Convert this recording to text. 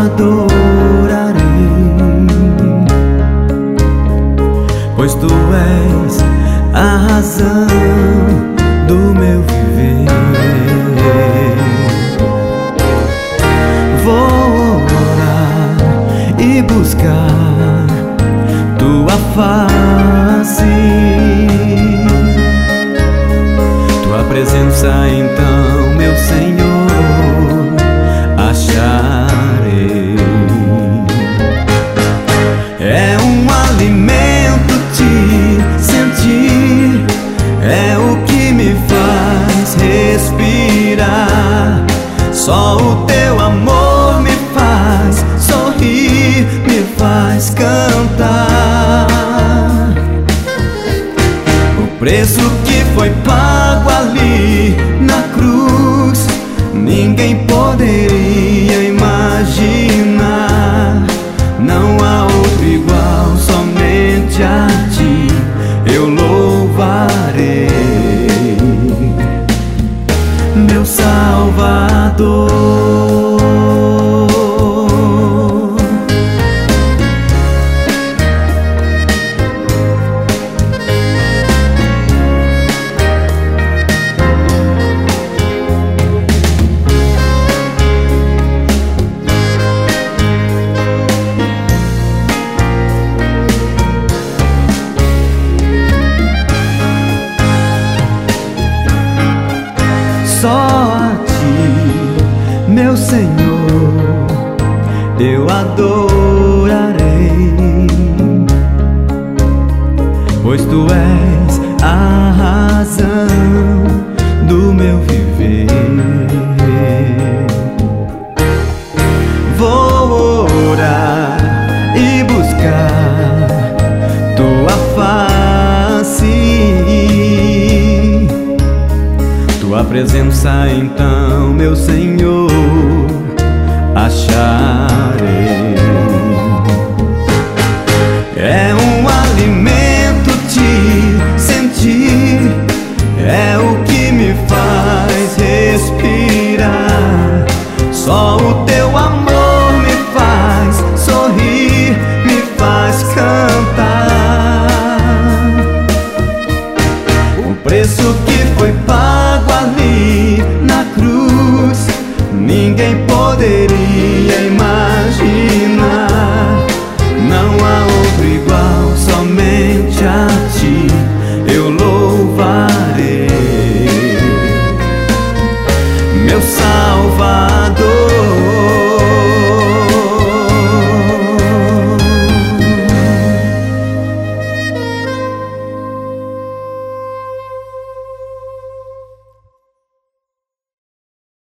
adorarei, pois tu és a razão do meu viver. Vou orar e buscar tua face, tua presença então, meu Senhor, acharei. É um alimento te sentir, é o que me faz respirar. Só o teu amor me faz sorrir, me faz cantar. O preço que foi pago ali na cruz, ninguém poderia imaginar. Não há outro igual, somente a ti eu louvarei, meu Salvador. Só a ti, meu Senhor, eu adorarei, pois tu és a razão do meu viver. Vou orar e buscar tua face, tua presença então, meu Senhor, achar.